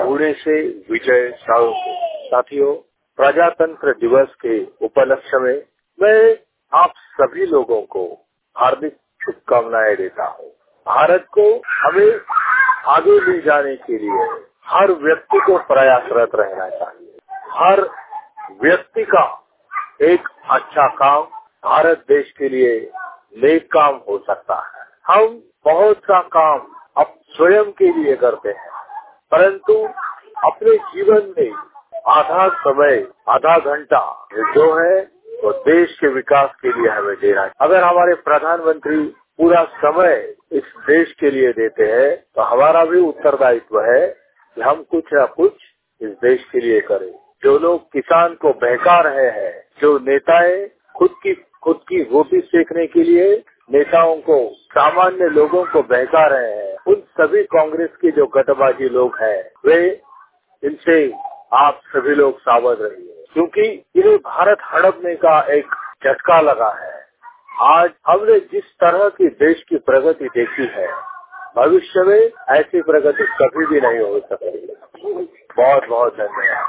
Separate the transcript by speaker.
Speaker 1: पुणे से विजय साहू। साथियों, प्रजातंत्र दिवस के उपलक्ष्य में मैं आप सभी लोगों को हार्दिक शुभकामनाएं देता हूँ। भारत को हमें आगे ले जाने के लिए हर व्यक्ति को प्रयासरत रहना चाहिए। हर व्यक्ति का एक अच्छा काम भारत देश के लिए नेक काम हो सकता है। हम बहुत सा काम अब स्वयं के लिए करते हैं, परंतु अपने जीवन में आधा समय, आधा घंटा जो है वो देश के विकास के लिए हमें देना है। अगर हमारे प्रधानमंत्री पूरा समय इस देश के लिए देते हैं तो हमारा भी उत्तरदायित्व है कि हम कुछ न कुछ इस देश के लिए करें। जो लोग किसान को बहका रहे हैं, जो नेताएं खुद की रोटी सेकने के लिए नेताओं को, सामान्य लोगों को बहका रहे हैं, उन सभी कांग्रेस के जो गठबाजी लोग हैं, वे इनसे आप सभी लोग सावध रहिए, क्योंकि इन्हें भारत हड़पने का एक झटका लगा है। आज हमने जिस तरह की देश की प्रगति देखी है, भविष्य में ऐसी प्रगति कभी भी नहीं हो सकती। बहुत बहुत धन्यवाद।